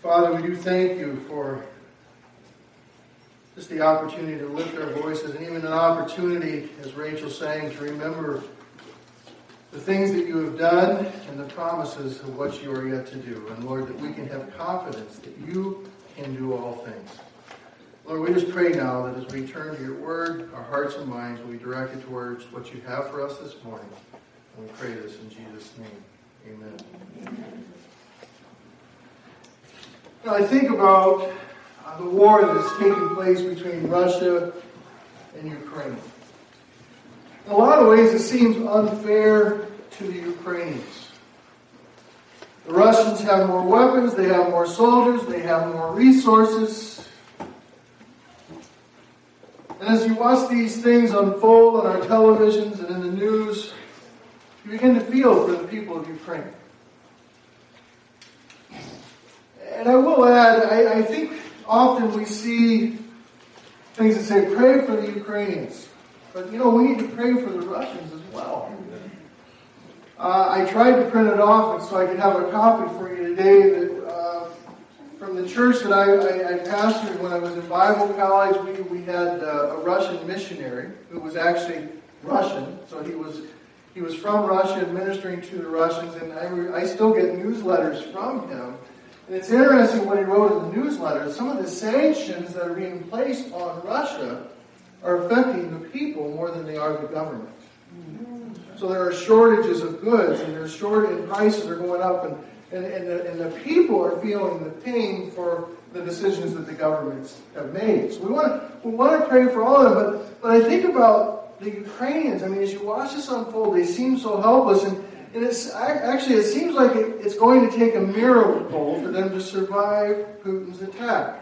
Father, we do thank you for just the opportunity to lift our voices and even an opportunity, as Rachel sang, to remember the things that you have done and the promises of what you are yet to do. And Lord, that we can have confidence that you can do all things. Lord, we just pray now that as we turn to your word, our hearts and minds will be directed towards what you have for us this morning. And we pray this in Jesus' name. Amen. Now, I think about the war that is taking place between Russia and Ukraine. In a lot of ways, it seems unfair to the Ukrainians. The Russians have more weapons, they have more soldiers, they have more resources. And as you watch these things unfold on our televisions and in the news, you begin to feel for the people of Ukraine. And I will add, I think often we see things that say, pray for the Ukrainians. But, we need to pray for the Russians as well. I tried to print it off and so I could have a copy for you today that, from the church that I pastored when I was in Bible college. We had a Russian missionary who was actually Russian. So he was from Russia administering to the Russians, and I still get newsletters from him. And it's interesting what he wrote in the newsletter. Some of the sanctions that are being placed on Russia are affecting the people more than they are the government. So there are shortages of goods, and and prices are going up, and the people are feeling the pain for the decisions that the governments have made. So we want to pray for all of them, but I think about the Ukrainians. I mean, as you watch this unfold, they seem so helpless, and it seems like it's going to take a miracle for them to survive Putin's attack.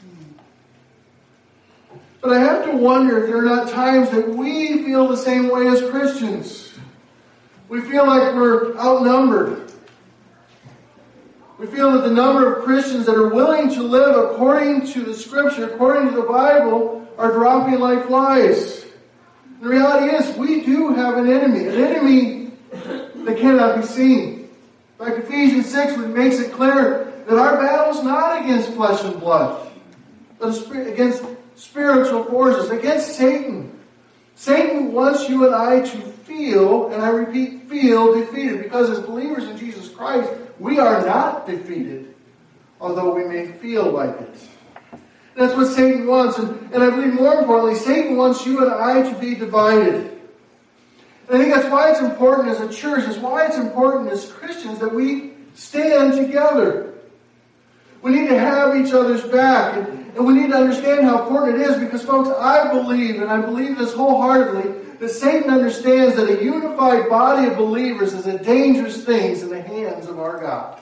But I have to wonder if there are not times that we feel the same way as Christians. We feel like we're outnumbered. We feel that the number of Christians that are willing to live according to the Scripture, according to the Bible, are dropping like flies. The reality is, we do have an enemy that cannot be seen. In fact, Ephesians 6 makes it clear that our battle is not against flesh and blood, but against spiritual forces, against Satan. Satan wants you and I to feel, and I repeat, feel defeated, because as believers in Jesus Christ, we are not defeated, although we may feel like it. That's what Satan wants, and I believe more importantly, Satan wants you and I to be divided. And I think that's why it's important as a church, it's why it's important as Christians that we stand together. We need to have each other's back, and we need to understand how important it is, because folks, I believe this wholeheartedly, that Satan understands that a unified body of believers is a dangerous thing in the hands of our God.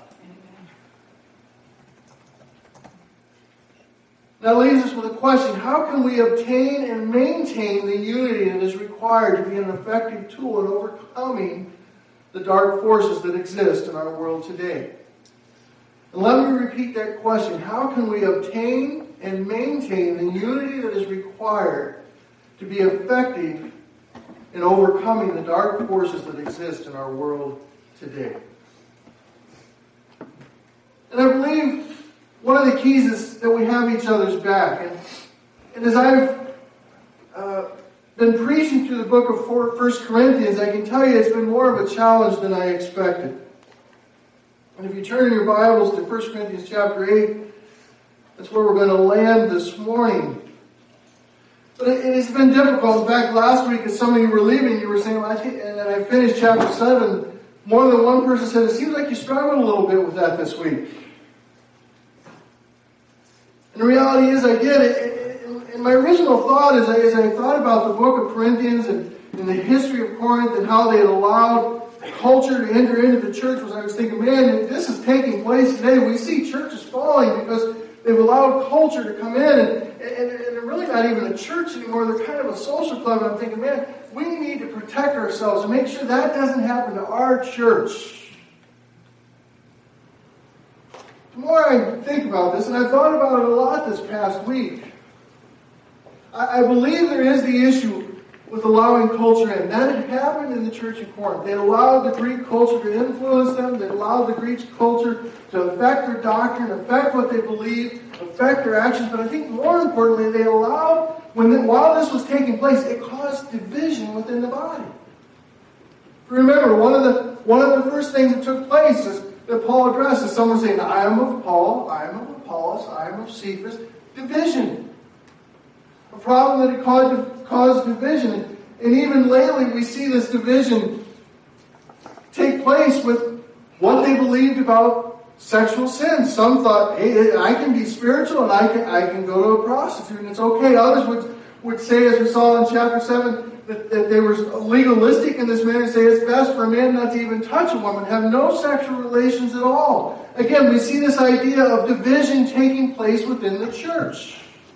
That leaves us with a question: how can we obtain and maintain the unity that is required to be an effective tool in overcoming the dark forces that exist in our world today? And let me repeat that question. How can we obtain and maintain the unity that is required to be effective in overcoming the dark forces that exist in our world today? And I believe one of the keys is that we have each other's back. And as I've been preaching through the book of 1 Corinthians, I can tell you it's been more of a challenge than I expected. And if you turn in your Bibles to 1 Corinthians chapter 8, that's where we're going to land this morning. But it has been difficult. In fact, last week, as some of you were leaving, you were saying, and then I finished chapter 7, more than one person said, it seems like you struggled a little bit with that this week. And the reality is I did. And my original thought as I thought about the book of Corinthians and the history of Corinth and how they had allowed culture to enter into the church, was I was thinking, man, if this is taking place today, we see churches falling because they've allowed culture to come in, and they're really not even a church anymore. They're kind of a social club. And I'm thinking, man, we need to protect ourselves and make sure that doesn't happen to our church. The more I think about this, and I've thought about it a lot this past week, I believe there is the issue with allowing culture in. That had happened in the church of Corinth. They allowed the Greek culture to influence them. They allowed the Greek culture to affect their doctrine, affect what they believed, affect their actions. But I think more importantly, they allowed, while this was taking place, it caused division within the body. Remember, one of the first things that took place is that Paul addressed is someone saying, I am of Paul, I am of Apollos, I am of Cephas. Division. A problem that it caused division. And even lately we see this division take place with what they believed about sexual sin. Some thought, hey, I can be spiritual and I can go to a prostitute and it's okay. Others would say, as we saw in chapter 7, that they were legalistic in this manner and say it's best for a man not to even touch a woman, have no sexual relations at all. Again, we see this idea of division taking place within the church.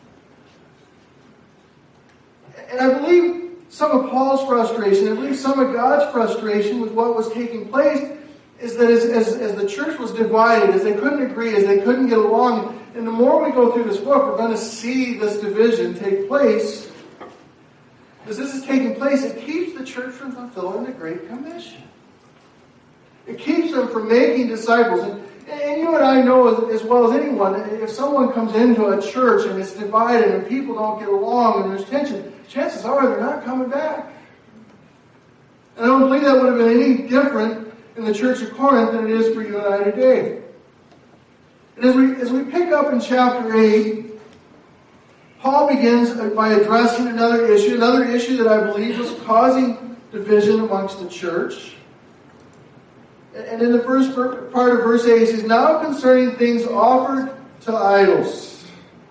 And I believe some of Paul's frustration, I believe some of God's frustration with what was taking place is that as the church was divided, as they couldn't agree, as they couldn't get along, and the more we go through this book, we're going to see this division take place. As this is taking place, it keeps the church from fulfilling the Great Commission. It keeps them from making disciples. And you and I know as well as anyone, if someone comes into a church and it's divided and people don't get along and there's tension, chances are they're not coming back. And I don't believe that would have been any different in the church of Corinth than it is for you and I today. And as we pick up in chapter 8, Paul begins by addressing another issue that I believe was causing division amongst the church. And in the first part of verse 8, he says, now concerning things offered to idols.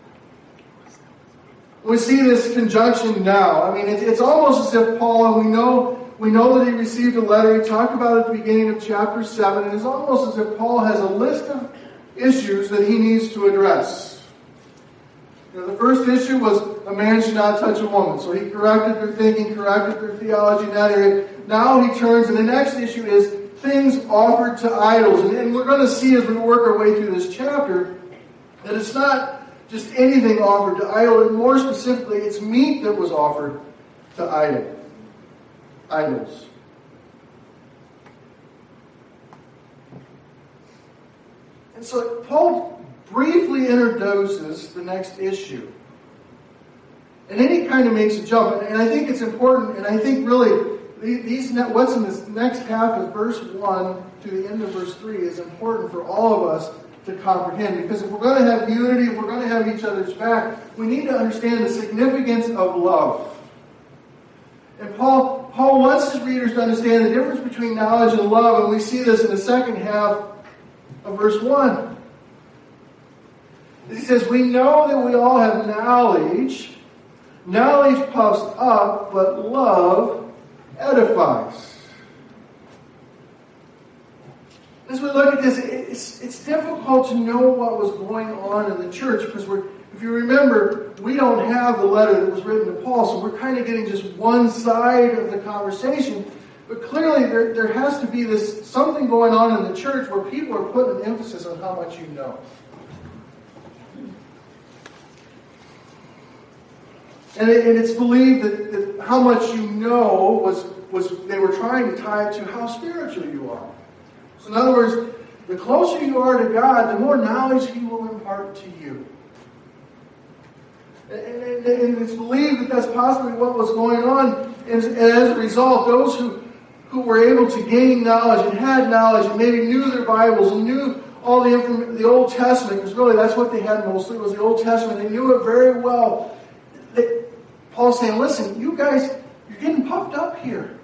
We see this conjunction now. I mean, it's almost as if Paul, and we know that he received a letter. He talked about it at the beginning of chapter 7. And it's almost as if Paul has a list of issues that he needs to address. The first issue was a man should not touch a woman. So he corrected their thinking, corrected their theology in that area. Now he turns, and the next issue is things offered to idols. And we're going to see as we work our way through this chapter that it's not just anything offered to idol, and more specifically, it's meat that was offered to idols. And so Paul briefly introduces the next issue. And then he kind of makes a jump. And I think it's important, and I think really what's in this next half of verse 1 to the end of verse 3 is important for all of us to comprehend. Because if we're going to have unity, if we're going to have each other's back, we need to understand the significance of love. And Paul wants his readers to understand the difference between knowledge and love, and we see this in the second half of verse 1. He says, we know that we all have knowledge. Knowledge puffs up, but love edifies. As we look at this, it's difficult to know what was going on in the church because if you remember, we don't have the letter that was written to Paul, so we're kind of getting just one side of the conversation. But clearly there has to be something going on in the church where people are putting an emphasis on how much you know. And it's believed that how much you know was they were trying to tie it to how spiritual you are. So in other words, the closer you are to God, the more knowledge He will impart to you. And it's believed that that's possibly what was going on. And as a result, those who were able to gain knowledge and had knowledge and maybe knew their Bibles and knew all the Old Testament, because really that's what they had mostly, was the Old Testament. They knew it very well. Paul's saying, listen, you guys, you're getting puffed up here.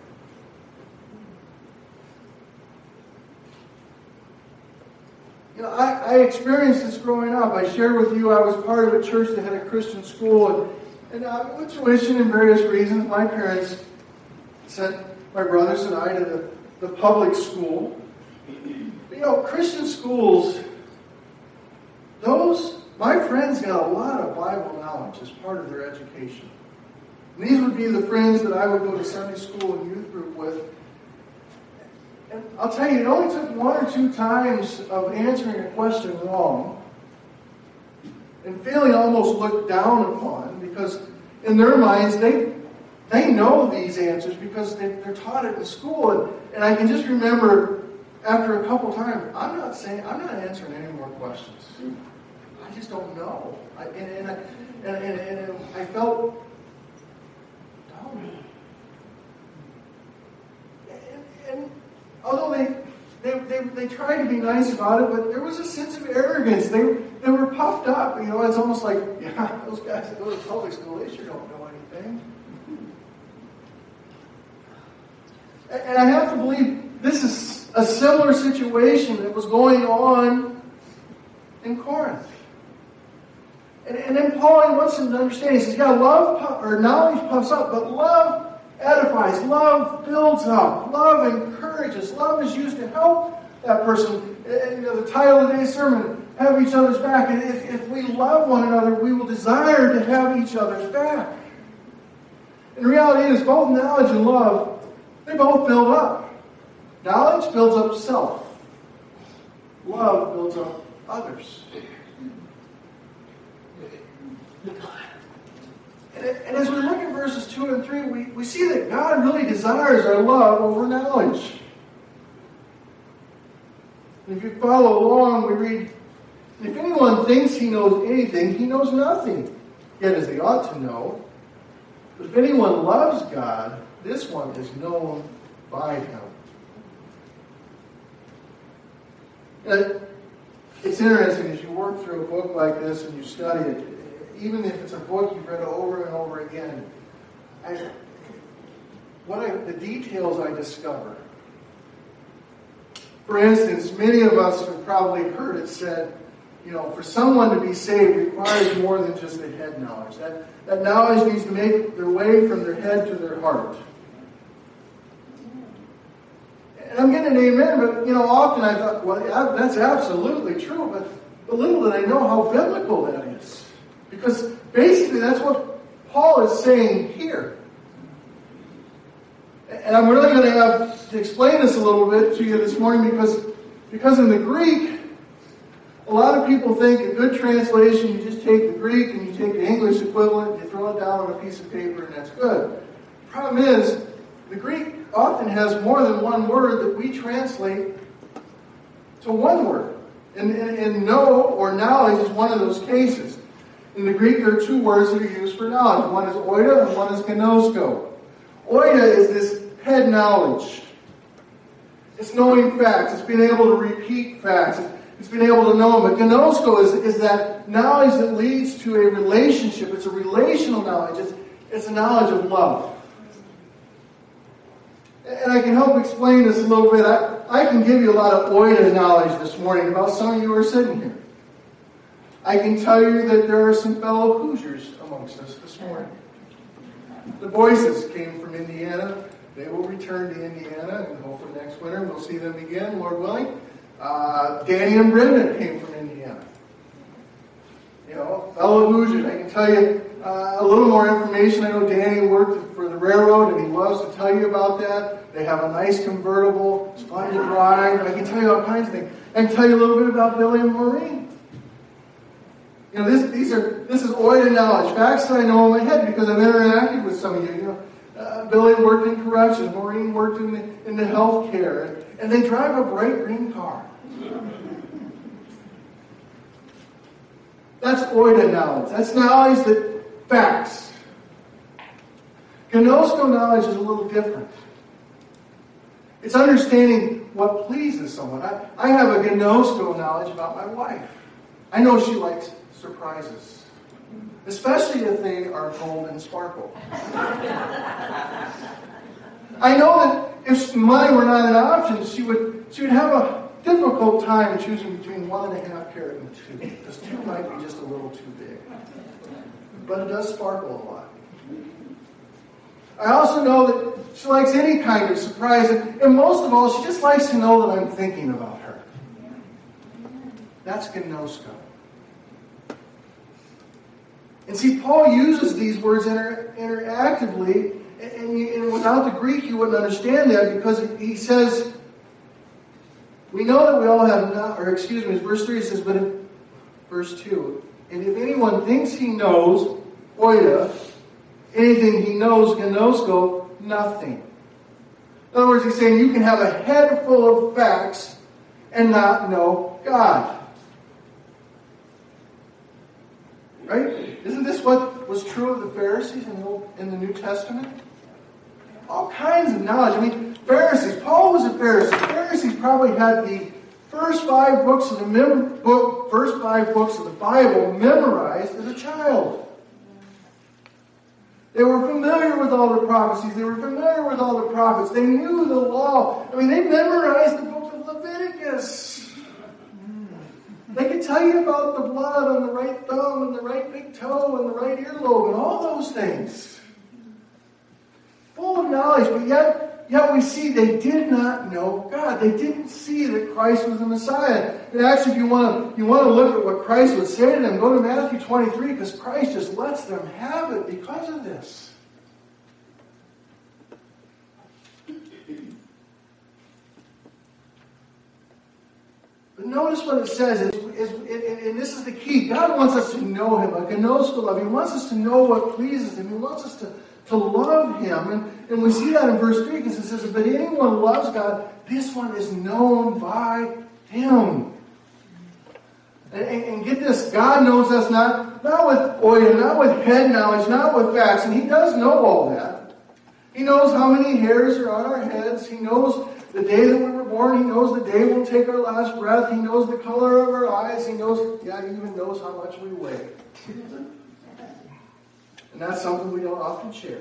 I experienced this growing up. I shared with you I was part of a church that had a Christian school. And with tuition and various reasons, my parents sent my brothers and I to the public school. Christian schools, my friends got a lot of Bible knowledge as part of their education. And these would be the friends that I would go to Sunday school and youth group with. And I'll tell you, it only took one or two times of answering a question wrong and feeling almost looked down upon because in their minds, They know these answers because they're taught it in school. And I can just remember after a couple times, I'm not answering any more questions. I just don't know. And I felt dumb. And although they tried to be nice about it, but there was a sense of arrogance. They were puffed up. It's almost like, yeah, those guys that go to public school, they sure don't know anything. And I have to believe this is a similar situation that was going on in Corinth. And then Paul wants them to understand. He says, yeah, knowledge puffs up, but love edifies. Love builds up. Love encourages. Love is used to help that person. The title of today's sermon, have each other's back. And if we love one another, we will desire to have each other's back. And the reality is, both knowledge and love, they both build up. Knowledge builds up self. Love builds up others. And as we look at verses 2 and 3, we see that God really desires our love over knowledge. And if you follow along, we read, if anyone thinks he knows anything, he knows nothing, yet as he ought to know. But if anyone loves God, this one is known by him. And it's interesting as you work through a book like this and you study it, even if it's a book you've read over and over again, the details I discover. For instance, many of us have probably heard it said, for someone to be saved requires more than just a head knowledge. That knowledge needs to make their way from their head to their heart. And I'm getting an amen, but often I thought, well, that's absolutely true, but little did I know how biblical that is. Because basically that's what Paul is saying here. And I'm really going to have to explain this a little bit to you this morning because in the Greek, a lot of people think a good translation, you just take the Greek and you take the English equivalent, you throw it down on a piece of paper and that's good. The problem is, the Greek often has more than one word that we translate to one word. And know or knowledge is one of those cases. In the Greek, there are two words that are used for knowledge. One is oida and one is gnosko. Oida is this head knowledge. It's knowing facts. It's being able to repeat facts. It's being able to know them. But gnosko is that knowledge that leads to a relationship. It's a relational knowledge. It's a knowledge of love. And I can help explain this a little bit. I can give you a lot of oida knowledge this morning about some of you who are sitting here. I can tell you that there are some fellow Hoosiers amongst us this morning. The Boyces came from Indiana. They will return to Indiana, and hopefully next winter we'll see them again, Lord willing. Danny and Brenda came from Indiana. Fellow Hoosiers. I can tell you a little more information. I know Danny worked for the railroad, and he loves to tell you about that. They have a nice convertible. It's fun to drive. I can tell you all kinds of things. I can tell you a little bit about Billy and Maureen. This is oida knowledge, facts that I know in my head because I've interacted with some of you. Billy worked in corrections, Maureen worked in the health care, and they drive a bright green car. That's oida knowledge. That's knowledge that facts. Gnosko knowledge is a little different. It's understanding what pleases someone. I have a gnosko knowledge about my wife. I know she likes surprises, especially if they are gold and sparkle. I know that if money were not an option, she would have a difficult time choosing between 1.5 carat and 2, because 2 might be just a little too big. But it does sparkle a lot. I also know that she likes any kind of surprise, and most of all, she just likes to know that I'm thinking about her. That's gnosko. And see, Paul uses these words interactively, and without the Greek you wouldn't understand that, because he says, we know that we all have verse 3 says, but in verse 2, and if anyone thinks he knows, oida, anything he knows, gnosko, nothing. In other words, he's saying you can have a head full of facts and not know God. Right? Isn't this what was true of the Pharisees in the New Testament? All kinds of knowledge. I mean, Pharisees. Paul was a Pharisee. Pharisees probably had the first five books of the Bible memorized as a child. They were familiar with all the prophecies. They were familiar with all the prophets. They knew the law. I mean, they memorized the book of Leviticus. They could tell you about the blood on the right thumb and the right big toe and the right earlobe and all those things. Full of knowledge, but yet we see they did not know God. They didn't see that Christ was the Messiah. And actually, if you want to look at what Christ would say to them, go to Matthew 23, because Christ just lets them have it because of this. But notice what it says, and this is the key. God wants us to know Him, a gnosko love. He wants us to know what pleases Him. He wants us to love Him. And we see that in verse 3, because it says, but anyone who loves God, this one is known by Him. And get this, God knows us not with oil, not with head knowledge, not with facts. And He does know all that. He knows how many hairs are on our heads. He knows the day that we were born. He knows the day we'll take our last breath. He knows the color of our eyes. He even knows how much we weigh. And that's something we don't often share.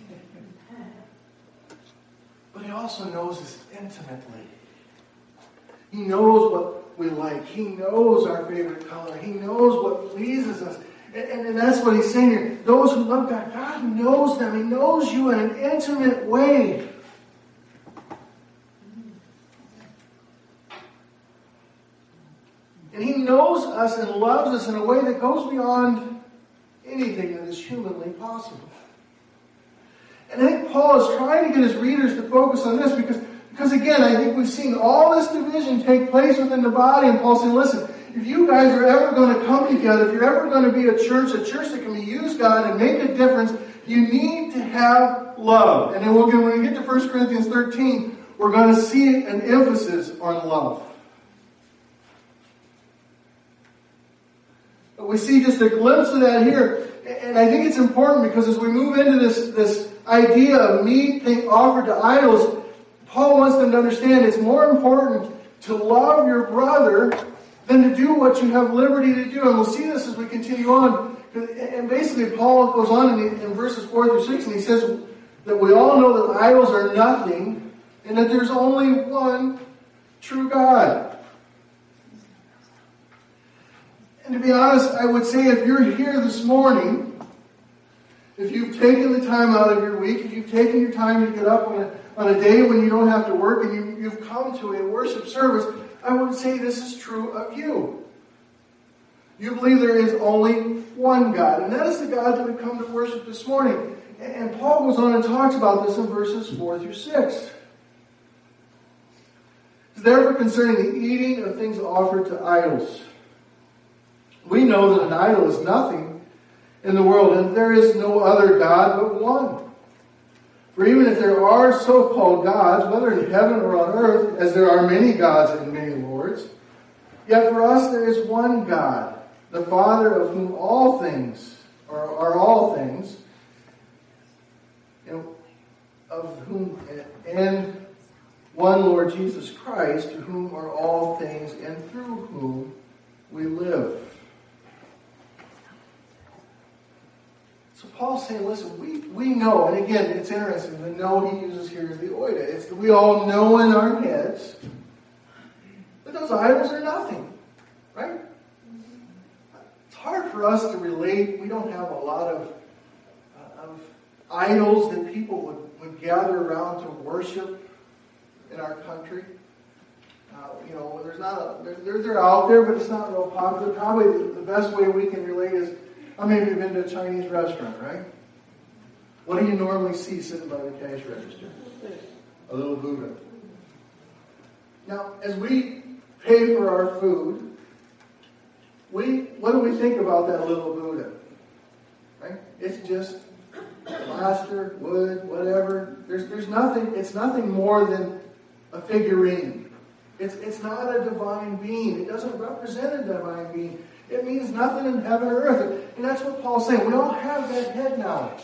But He also knows us intimately. He knows what we like. He knows our favorite color. He knows what pleases us. And that's what He's saying here. Those who love God, God knows them. He knows you in an intimate way. And He knows us and loves us in a way that goes beyond anything that is humanly possible. And I think Paul is trying to get his readers to focus on this because again, I think we've seen all this division take place within the body, and Paul's saying, listen, if you guys are ever going to come together, if you're ever going to be a church that can use God and make a difference, you need to have love. And then when we get to 1 Corinthians 13, we're going to see an emphasis on love. But we see just a glimpse of that here. And I think it's important because as we move into this idea of meat being offered to idols, Paul wants them to understand it's more important to love your brother than to do what you have liberty to do. And we'll see this as we continue on. And basically Paul goes on in verses 4 through 6, and he says that we all know that idols are nothing and that there's only one true God. And to be honest, I would say if you're here this morning, if you've taken the time out of your week, if you've taken your time to get up on a day when you don't have to work and you've come to a worship service, I would say this is true of you. You believe there is only one God, and that is the God that we come to worship this morning. And Paul goes on and talks about this in verses 4 through 6. Therefore, concerning the eating of things offered to idols, we know that an idol is nothing in the world, and there is no other God but one. For even if there are so-called gods, whether in heaven or on earth, as there are many gods and many lords, yet for us there is one God, the Father of whom all things are all things, and one Lord Jesus Christ, to whom are all things, and through whom we live. So Paul's saying, listen, we know, and again, it's interesting, the know he uses here is the oida. It's we all know in our heads that those idols are nothing, right? It's hard for us to relate. We don't have a lot of idols that people would gather around to worship in our country. There's not they're out there, but it's not real popular. Probably the best way we can relate is, how many of you have been to a Chinese restaurant, right? What do you normally see sitting by the cash register? A little Buddha. Now, as we pay for our food, what do we think about that little Buddha? Right? It's just plaster, wood, whatever. There's nothing. It's nothing more than a figurine. It's not a divine being. It doesn't represent a divine being. It means nothing in heaven or earth. And that's what Paul's saying. We all have that head knowledge.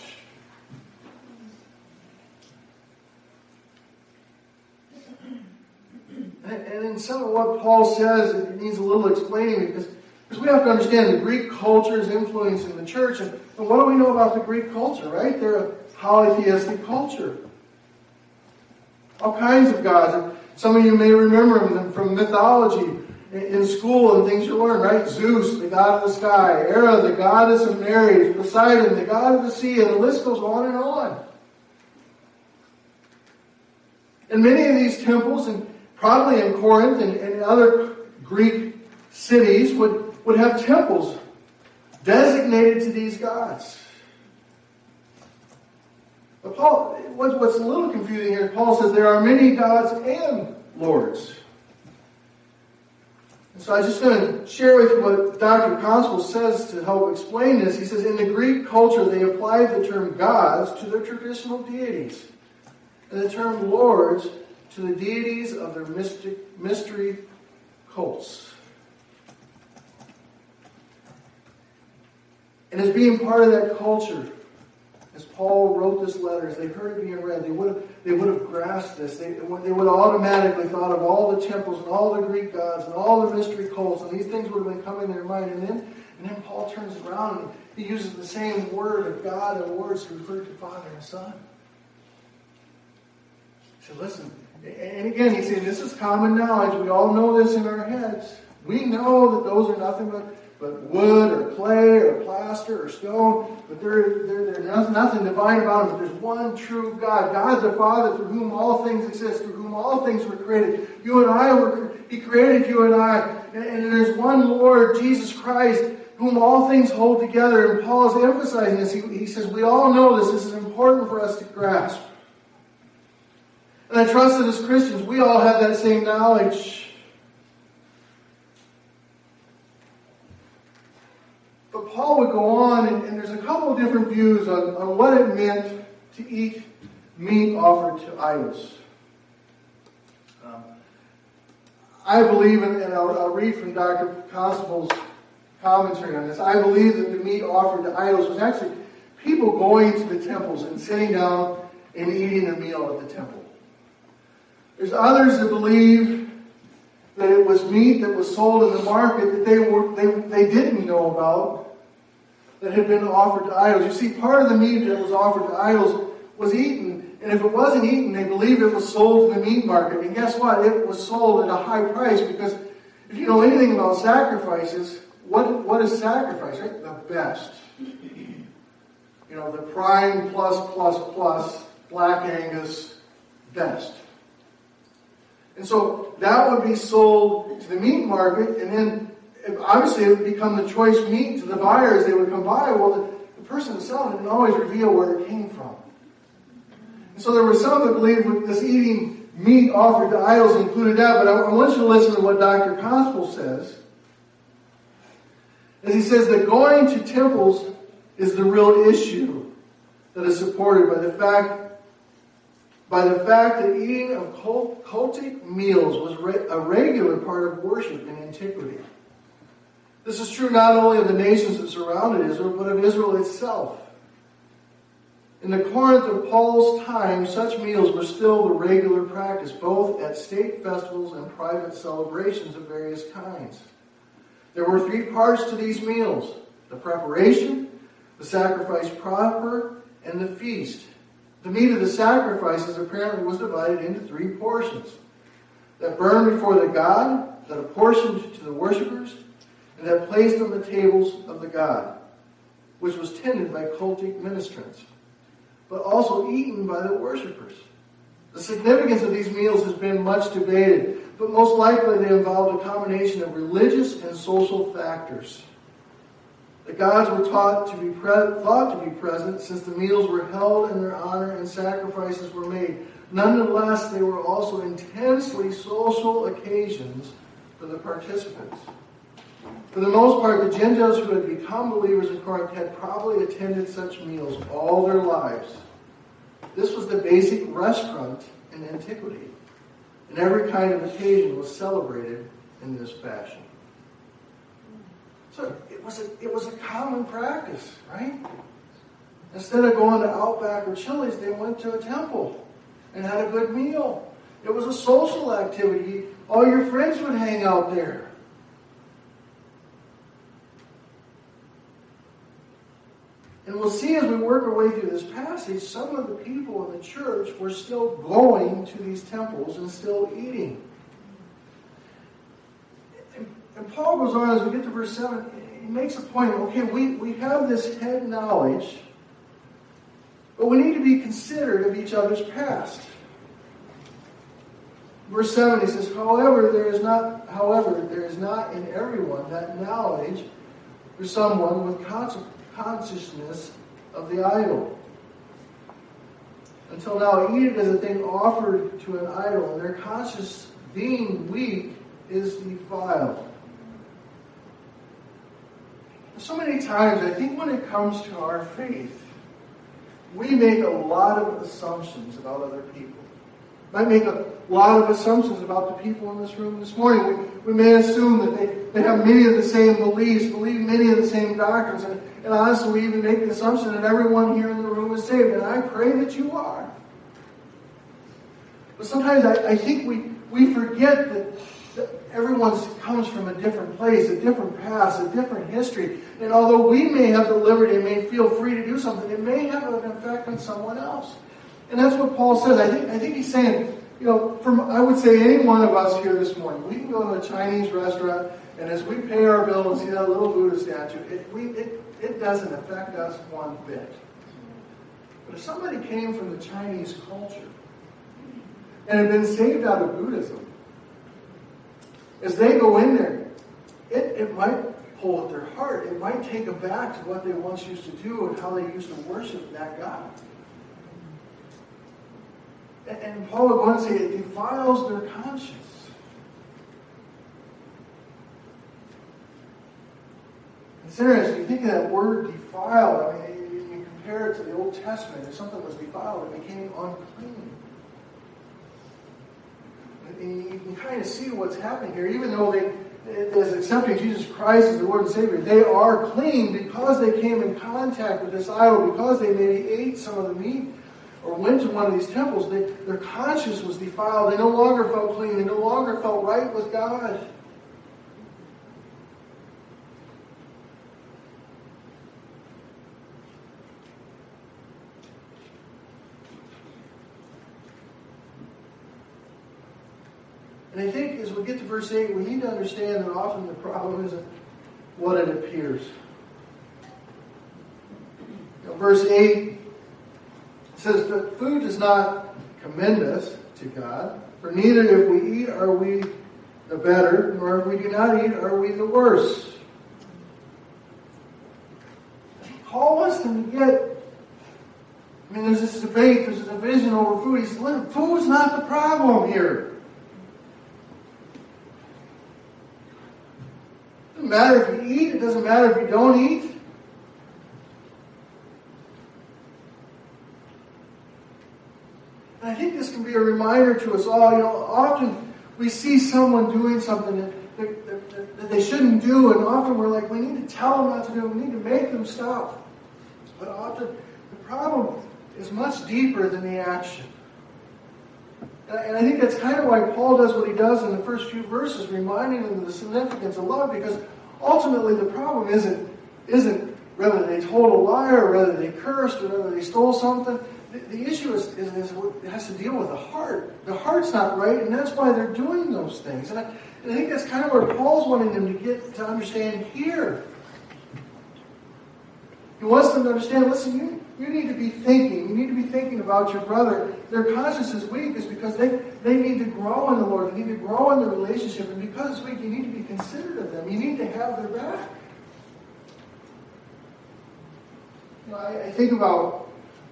And in some of what Paul says, it needs a little explaining because we have to understand the Greek culture is influencing the church. And what do we know about the Greek culture, right? They're a polytheistic culture. All kinds of gods. Some of you may remember them from mythology in school and things you learn, right? Zeus, the god of the sky. Hera, the goddess of marriage. Poseidon, the god of the sea. And the list goes on and on. And many of these temples, and probably in Corinth and other Greek cities, would have temples designated to these gods. But Paul, what's a little confusing here, Paul says there are many gods and lords. And so I'm just going to share with you what Dr. Constable says to help explain this. He says, in the Greek culture, they applied the term gods to their traditional deities, and the term lords to the deities of their mystery cults. And as being part of that culture, as Paul wrote this letter, as they heard it being read, they would have grasped this. They would have automatically thought of all the temples and all the Greek gods and all the mystery cults, and these things would have been coming to their mind. And then Paul turns around and he uses the same word of God and words to refer to Father and Son. He said, listen, and again he said, this is common knowledge. We all know this in our heads. We know that those are nothing but wood or clay or plaster or stone, but there's nothing divine about them. But there's one true God, God the Father, through whom all things exist, through whom all things were created. You and I He created you and I. And there's one Lord, Jesus Christ, whom all things hold together. And Paul is emphasizing this. He says, we all know this. This is important for us to grasp. And I trust that as Christians, we all have that same knowledge. But Paul would go on, and there's a couple of different views on what it meant to eat meat offered to idols. I believe, and I'll read from Dr. Constable's commentary on this, I believe that the meat offered to idols was actually people going to the temples and sitting down and eating a meal at the temple. There's others that believe that it was meat that was sold in the market that they didn't know about, that had been offered to idols. You see, part of the meat that was offered to idols was eaten, and if it wasn't eaten, they believed it was sold in the meat market. And guess what? It was sold at a high price, because if you know anything about sacrifices, what is sacrifice, right? The best. You know, the prime plus, Black Angus, best. And so that would be sold to the meat market, and then obviously it would become the choice meat to the buyers. They would come by. Well, the person selling it didn't always reveal where it came from. And so there were some that believed with this eating meat offered to idols included that. But I want you to listen to what Dr. Constable says. As he says that going to temples is the real issue that is supported by the fact that eating of cultic meals was a regular part of worship in antiquity. This is true not only of the nations that surrounded Israel, but of Israel itself. In the Corinth of Paul's time, such meals were still the regular practice, both at state festivals and private celebrations of various kinds. There were three parts to these meals: the preparation, the sacrifice proper, and the feast. The meat of the sacrifices apparently was divided into three portions: that burned before the god, that apportioned to the worshippers, and that placed on the tables of the god, which was tended by cultic ministrants, but also eaten by the worshippers. The significance of these meals has been much debated, but most likely they involved a combination of religious and social factors. The gods were thought to be present since the meals were held in their honor and sacrifices were made. Nonetheless, they were also intensely social occasions for the participants. For the most part, the Gentiles who had become believers in Corinth had probably attended such meals all their lives. This was the basic restaurant in antiquity, and every kind of occasion was celebrated in this fashion. So it was a common practice, right? Instead of going to Outback or Chili's, they went to a temple and had a good meal. It was a social activity. All your friends would hang out there. And we'll see as we work our way through this passage, some of the people in the church were still going to these temples and still eating. And Paul goes on, as we get to verse 7, he makes a point. Okay, we have this head knowledge, but we need to be considerate of each other's past. Verse 7, he says, However, there is not in everyone that knowledge for someone with consciousness of the idol. Until now, eat it as a thing offered to an idol, and their conscience, being weak, is defiled. So many times, I think when it comes to our faith, we make a lot of assumptions about other people. Might make a lot of assumptions about the people in this room this morning. We may assume that they have many of the same beliefs, believe many of the same doctrines, and honestly, we even make the assumption that everyone here in the room is saved, and I pray that you are. But sometimes I think we forget that everyone comes from a different place, a different past, a different history, and although we may have the liberty and may feel free to do something, it may have an effect on someone else. And that's what Paul says. I think he's saying, I would say any one of us here this morning, we can go to a Chinese restaurant, and as we pay our bill and see that little Buddha statue, it doesn't affect us one bit. But if somebody came from the Chinese culture and had been saved out of Buddhism, as they go in there, it might pull at their heart. It might take them back to what they once used to do and how they used to worship that God. And Paul would go on to say it defiles their conscience. It's interesting. You think of that word defile. I mean, you compare it to the Old Testament. If something was defiled, it became unclean. And you can kind of see what's happening here. Even though as accepting Jesus Christ as the Lord and Savior, they are clean because they came in contact with this idol, because they maybe ate some of the meat or went to one of these temples. Their conscience was defiled. They no longer felt clean. They no longer felt right with God. And I think as we get to verse 8, we need to understand that often the problem isn't what it appears. Verse 8 says that food does not commend us to God, for neither if we eat are we the better, nor if we do not eat are we the worse. Paul wants them to get, there's this debate, there's a division over food. He says, look, food's not the problem here. It doesn't matter if you eat, it doesn't matter if you don't eat. And I think this can be a reminder to us all. Often we see someone doing something that they shouldn't do, and often we're like, we need to tell them not to do it. We need to make them stop. But often the problem is much deeper than the action. And I think that's kind of why Paul does what he does in the first few verses, reminding them of the significance of love, because ultimately the problem isn't whether they told a lie or whether they cursed or whether they stole something. The issue is it has to deal with the heart. The heart's not right, and that's why they're doing those things. And I think that's kind of where Paul's wanting them to get to understand here. He wants them to understand, listen, you need to be thinking. You need to be thinking about your brother. Their conscience is weak is because they need to grow in the Lord. They need to grow in the relationship. And because it's weak, you need to be considerate of them. You need to have their back. I think about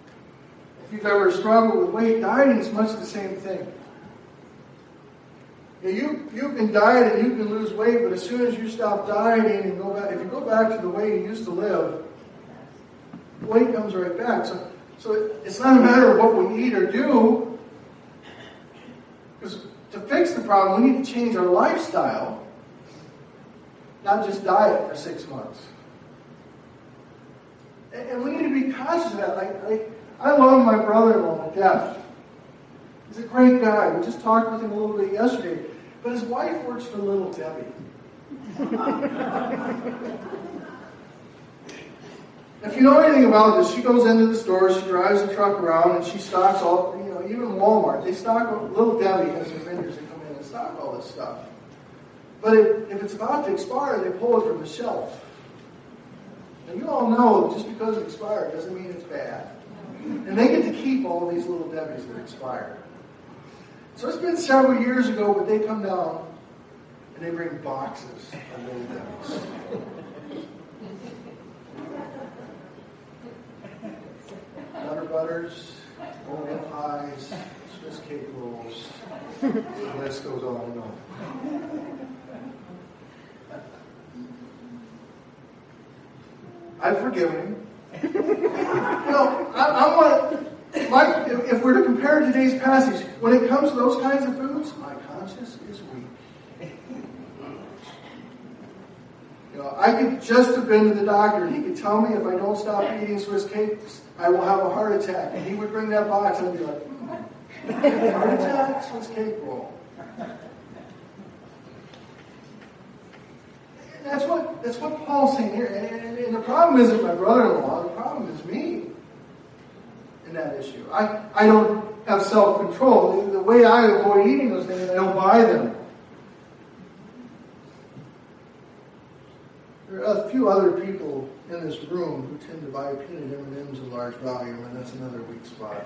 if you've ever struggled with weight, dieting is much the same thing. You can diet and you can lose weight, but as soon as you stop dieting and go back, if you go back to the way you used to live, weight comes right back. So it's not a matter of what we eat or do. Because to fix the problem, we need to change our lifestyle, not just diet for 6 months. And we need to be conscious of that. I love my brother-in-law to death. He's a great guy. We just talked with him a little bit yesterday. But his wife works for Little Debbie. If you know anything about this, she goes into the store, she drives the truck around, and she stocks all, even Walmart, they stock, Little Debbie has their vendors that come in and stock all this stuff. But if it's about to expire, they pull it from the shelf. And you all know, just because it expired doesn't mean it's bad. And they get to keep all of these Little Debbies that expired. So it's been several years ago, but they come down and they bring boxes of Little Debbies. Butter butters, Oreo pies, Swiss cake rolls. The list goes on and on. I've forgiven him. If we're to compare today's passage, when it comes to those kinds of foods, my conscience is weak. I could just have been to the doctor and he could tell me if I don't stop eating Swiss cakes, I will have a heart attack. And he would bring that box and I'd be like, heart attack, Swiss cake roll. That's what Paul's saying here. And the problem isn't my brother-in-law. The problem is me in that issue. I don't have self-control. The way I avoid eating those things, I don't buy them. There are a few other people in this room who tend to buy peanut M&Ms in large volume, and that's another weak spot.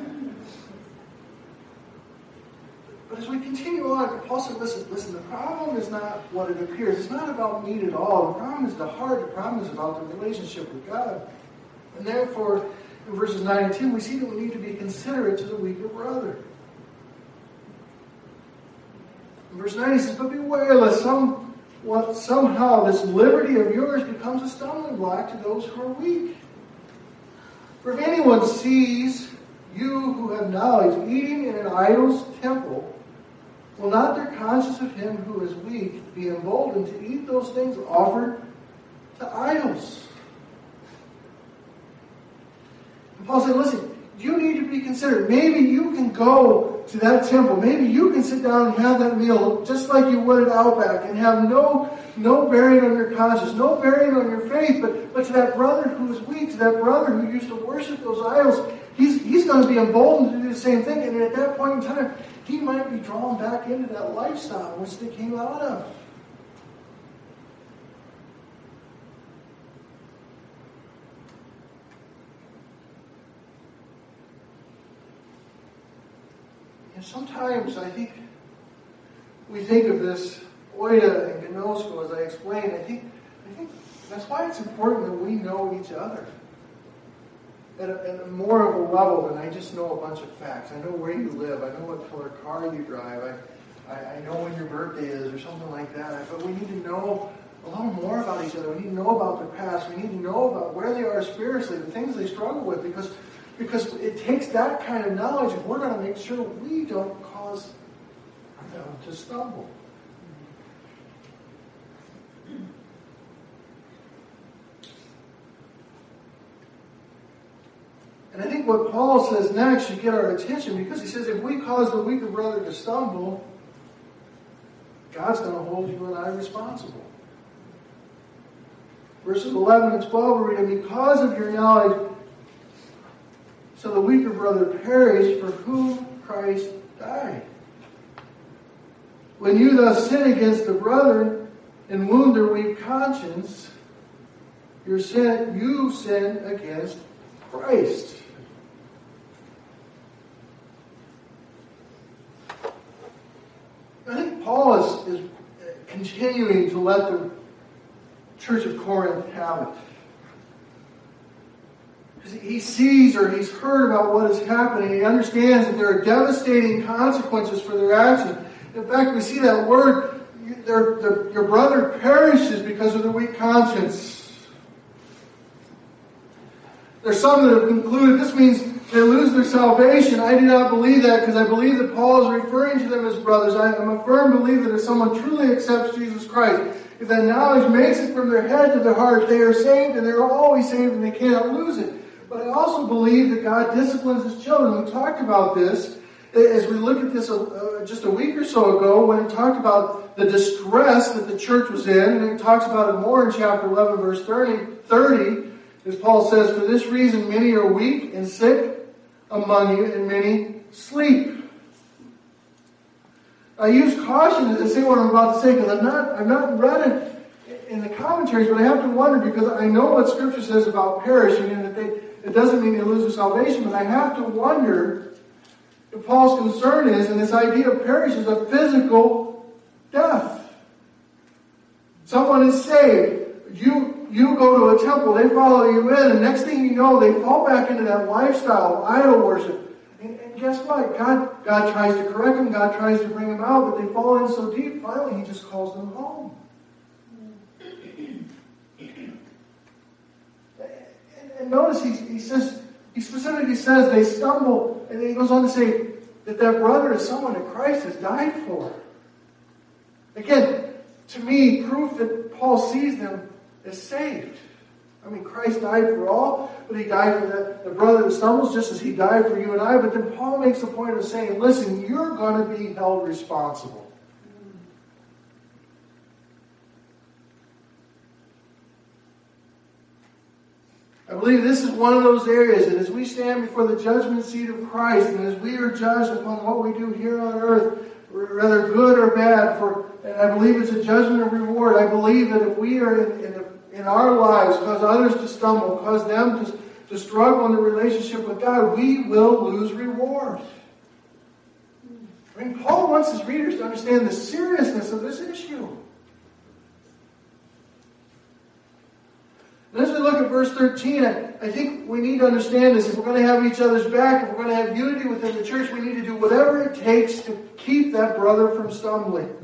But as we continue on, Paul said, listen, the problem is not what it appears. It's not about meat at all. The problem is the heart. The problem is about the relationship with God. And therefore, in verses 9 and 10, we see that we need to be considerate to the weaker brother. In verse 9, he says, but beware lest somehow this liberty of yours becomes a stumbling block to those who are weak. For if anyone sees you who have knowledge eating in an idol's temple, will not their conscience of him who is weak be emboldened to eat those things offered to idols? And Paul said, listen, you need to be considered. Maybe you can go to that temple. Maybe you can sit down and have that meal just like you would at Outback and have no bearing on your conscience, no bearing on your faith. But to that brother who is weak, to that brother who used to worship those idols, he's going to be emboldened to do the same thing. And at that point in time, he might be drawn back into that lifestyle which they came out of. And sometimes I think we think of this oida and gnosko, as I explained. I think that's why it's important that we know each other at more of a level than I just know a bunch of facts. I know where you live. I know what color car you drive. I know when your birthday is or something like that. But we need to know a little more about each other. We need to know about their past. We need to know about where they are spiritually, the things they struggle with, because it takes that kind of knowledge if we're going to make sure we don't cause them to stumble. And I think what Paul says next should get our attention, because he says if we cause the weaker brother to stumble, God's going to hold you and I responsible. Verses 11 and 12 we read, because of your knowledge, so the weaker brother perished for whom Christ died. When you thus sin against the brethren and wound their weak conscience, you sin against Christ. I think Paul is continuing to let the Church of Corinth have it. Because he sees or he's heard about what is happening. He understands that there are devastating consequences for their actions. In fact, we see that word, your brother perishes because of their weak conscience. There's some that have concluded this means they lose their salvation. I do not believe that, because I believe that Paul is referring to them as brothers. I am a firm believer that if someone truly accepts Jesus Christ, if that knowledge makes it from their head to their heart, they are saved, and they are always saved, and they cannot lose it. But I also believe that God disciplines His children. We talked about this as we looked at this just a week or so ago, when it talked about the distress that the church was in, and it talks about it more in chapter 11, verse 30, as Paul says, "For this reason many are weak and sick among you, and many sleep." I use caution to say what I'm about to say, because I've not read it in the commentaries, but I have to wonder, because I know what Scripture says about perishing, and that it doesn't mean they lose their salvation, but I have to wonder if Paul's concern is, and this idea of perish is a physical death. Someone is saved. You go to a temple, they follow you in, and next thing you know, they fall back into that lifestyle of idol worship. And guess what? God tries to correct them, God tries to bring them out, but they fall in so deep, finally He just calls them home. And notice he specifically says they stumble, and then he goes on to say that brother is someone that Christ has died for. Again, to me, proof that Paul sees them as saved. I mean, Christ died for all, but He died for the brother that stumbles, just as He died for you and I. But then Paul makes the point of saying, listen, you're going to be held responsible. I believe this is one of those areas, and as we stand before the judgment seat of Christ, and as we are judged upon what we do here on earth, whether good or bad, and I believe it's a judgment of reward. I believe that if we are in our lives cause others to stumble, cause them to struggle in the relationship with God, we will lose reward. I mean, Paul wants his readers to understand the seriousness of this issue. And as we look at verse 13, I think we need to understand this. If we're going to have each other's back, if we're going to have unity within the church, we need to do whatever it takes to keep that brother from stumbling.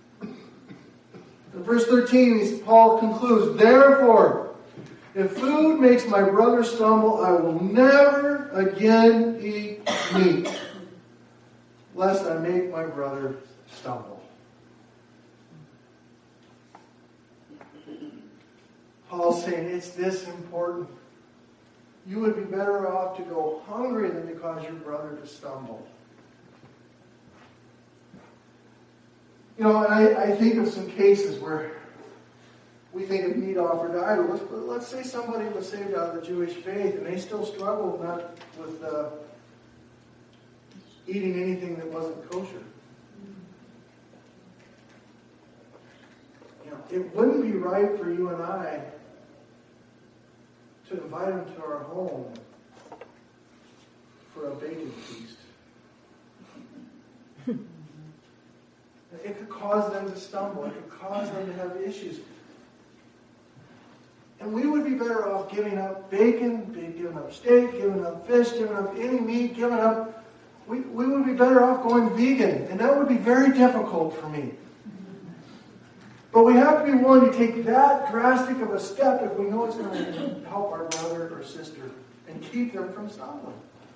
In verse 13, Paul concludes, "Therefore, if food makes my brother stumble, I will never again eat meat, lest I make my brother stumble." Paul's saying it's this important. You would be better off to go hungry than to cause your brother to stumble. You know, and I think of some cases where we think of meat offered to idols. Let's say somebody was saved out of the Jewish faith and they still struggle not with eating anything that wasn't kosher. You know, it wouldn't be right for you and I to invite them to our home for a bacon feast. It could cause them to stumble. It could cause them to have issues. And we would be better off giving up bacon, giving up steak, giving up fish, giving up any meat, giving up... We would be better off going vegan. And that would be very difficult for me. But we have to be willing to take that drastic of a step if we know it's going to help our brother or sister and keep them from stumbling.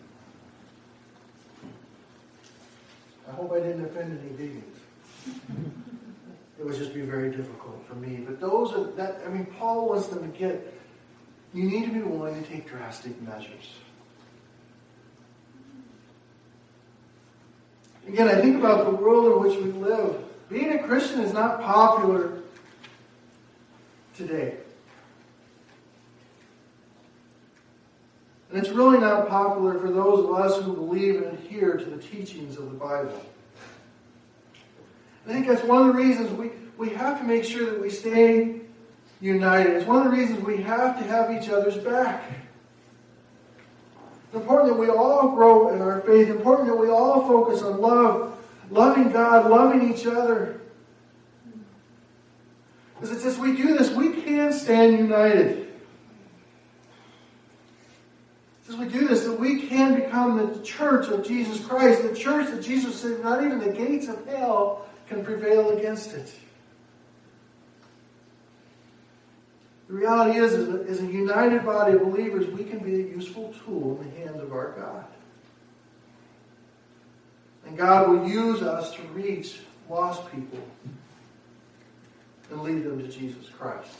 I hope I didn't offend any vegans. It would just be very difficult for me. But Paul wants them to get, you need to be willing to take drastic measures. Again, I think about the world in which we live. Being a Christian is not popular today. And it's really not popular for those of us who believe and adhere to the teachings of the Bible. I think that's one of the reasons we have to make sure that we stay united. It's one of the reasons we have to have each other's back. It's important that we all grow in our faith. It's important that we all focus on love, loving God, loving each other. Because it's as we do this, we can stand united. As we do this, that we can become the church of Jesus Christ, the church that Jesus said not even the gates of hell can prevail against it. The reality is, as a united body of believers, we can be a useful tool in the hands of our God. And God will use us to reach lost people and lead them to Jesus Christ.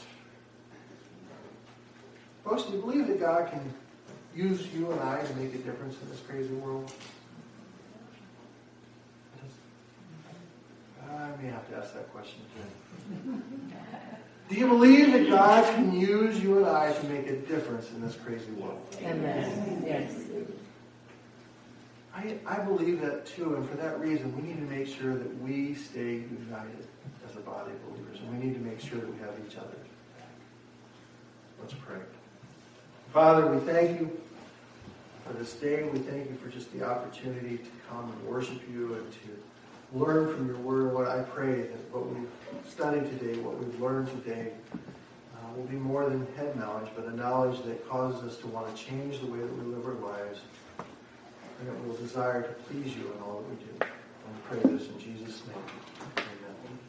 Folks, do you believe that God can use you and I to make a difference in this crazy world? I may have to ask that question again. Do you believe that God can use you and I to make a difference in this crazy world? Amen. Yes. I believe that too, and for that reason, we need to make sure that we stay united as a body of believers, and we need to make sure that we have each other. Let's pray. Father, we thank you for this day. We thank you for just the opportunity to come and worship you and to learn from your word. Lord, I pray that what we've studied today, what we've learned today, will be more than head knowledge, but a knowledge that causes us to want to change the way that we live our lives, and that we'll desire to please you in all that we do. And we pray this in Jesus' name.